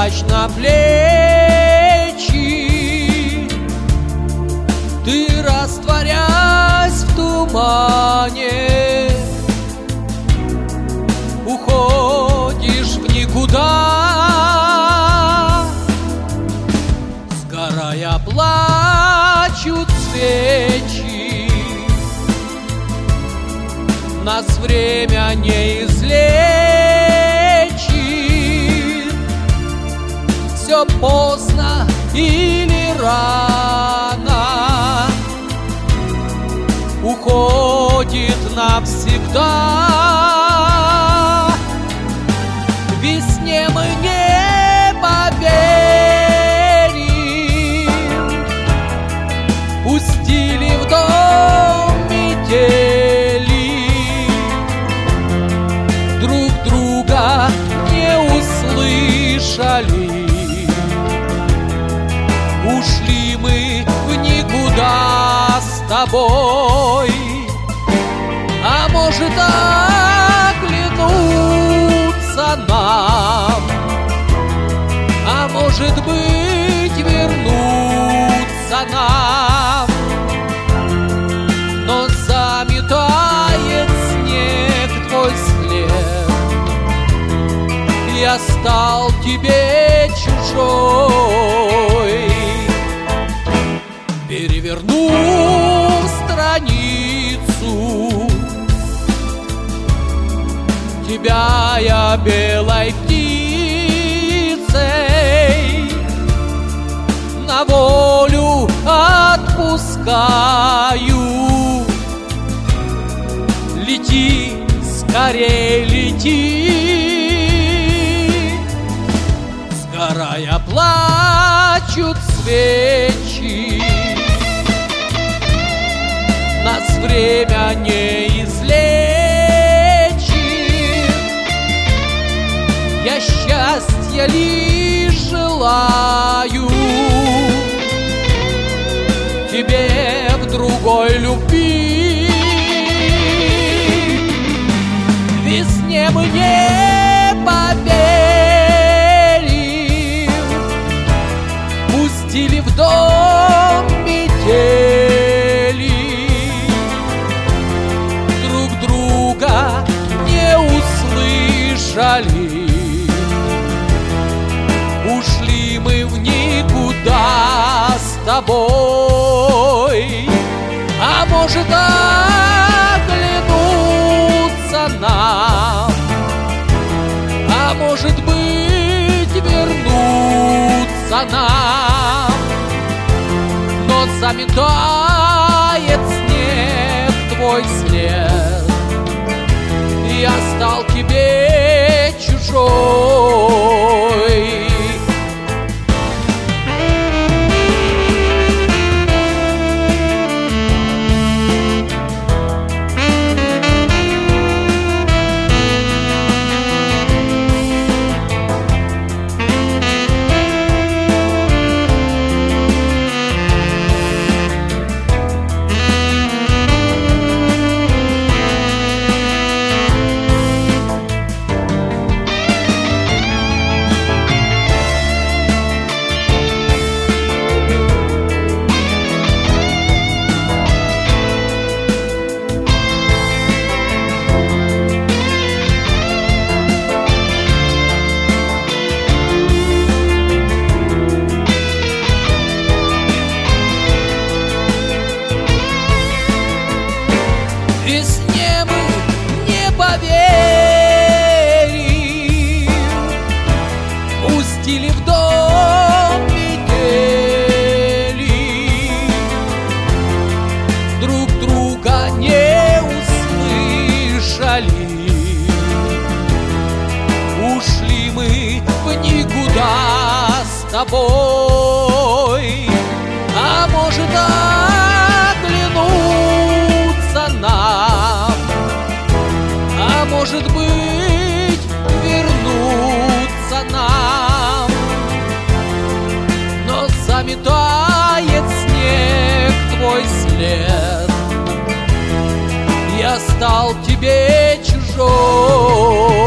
плащ на плечи, ты, растворясь в тумане, уходишь в никуда. Сгорая, плачут свечи, нас время не излечит. Все поздно или рано, уходит навсегда. Весне мы не поверим, пустили в дом метели, друг друга не услышали. Ушли мы в никуда с тобой, а может оглянуться нам, а может быть вернуться нам. Но заметает снег твой след, я стал тебе чужой. Перевернув страницу, тебя я белой птицей на волю отпускаю. Лети, скорей лети. Сгорая, плачут свечи, нас время не излечит. Я счастья лишь желаю, тебе в другой любви. Весне мы не поверим, пустили в дом метели, друг друга не услышали. Ушли мы в никуда с тобой, а может оглянуться нам, а может быть вернуться нам. Но заметает снег твой след, я стал тебе чужой. Весне мы не поверим, пустили в дом метели, друг друга не услышали. Ушли мы в никуда с тобой, а может оглянуться нам, а может быть вернуться нам. Но заметает снег твой след, я стал тебе чужой.